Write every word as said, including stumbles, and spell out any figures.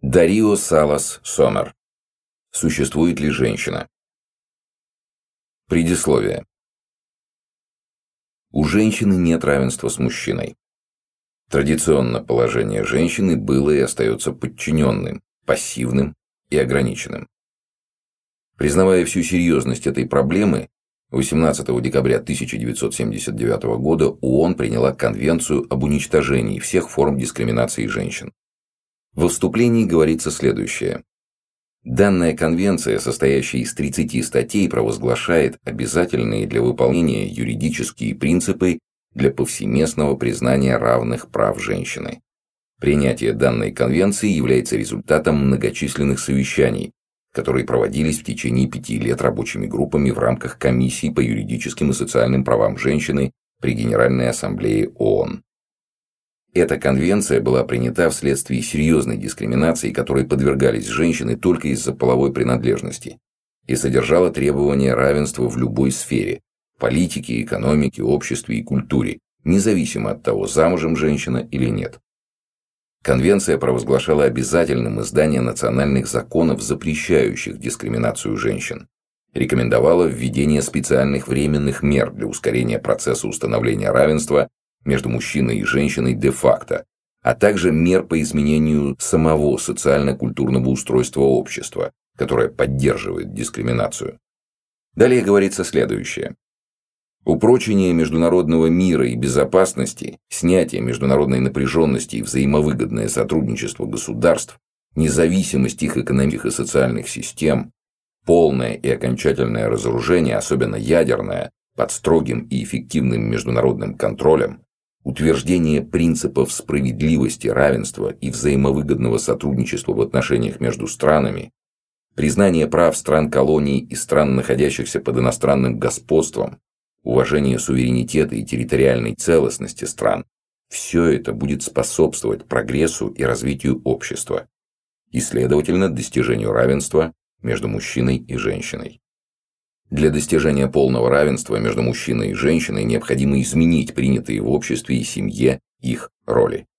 Дарио Салас Сомер. Существует ли женщина? Предисловие. У женщины нет равенства с мужчиной. Традиционно положение женщины было и остается подчиненным, пассивным и ограниченным. Признавая всю серьезность этой проблемы, восемнадцатого декабря тысяча девятьсот семьдесят девятого года ООН приняла Конвенцию об уничтожении всех форм дискриминации женщин. Во вступлении говорится следующее. Данная конвенция, состоящая из тридцати статей, провозглашает обязательные для выполнения юридические принципы для повсеместного признания равных прав женщины. Принятие данной конвенции является результатом многочисленных совещаний, которые проводились в течение пяти лет рабочими группами в рамках Комиссии по юридическим и социальным правам женщины при Генеральной Ассамблее ООН. Эта конвенция была принята вследствие серьезной дискриминации, которой подвергались женщины только из-за половой принадлежности, и содержала требования равенства в любой сфере – политике, экономике, обществе и культуре, независимо от того, замужем женщина или нет. Конвенция провозглашала обязательным издание национальных законов, запрещающих дискриминацию женщин, рекомендовала введение специальных временных мер для ускорения процесса установления равенства между мужчиной и женщиной де-факто, а также мер по изменению самого социально-культурного устройства общества, которое поддерживает дискриминацию. Далее говорится следующее. Упрочение международного мира и безопасности, снятие международной напряженности и взаимовыгодное сотрудничество государств, независимость их экономических и социальных систем, полное и окончательное разоружение, особенно ядерное, под строгим и эффективным международным контролем, утверждение принципов справедливости, равенства и взаимовыгодного сотрудничества в отношениях между странами, признание прав стран-колоний и стран, находящихся под иностранным господством, уважение суверенитета и территориальной целостности стран – все это будет способствовать прогрессу и развитию общества и, следовательно, достижению равенства между мужчиной и женщиной. Для достижения полного равенства между мужчиной и женщиной необходимо изменить принятые в обществе и семье их роли.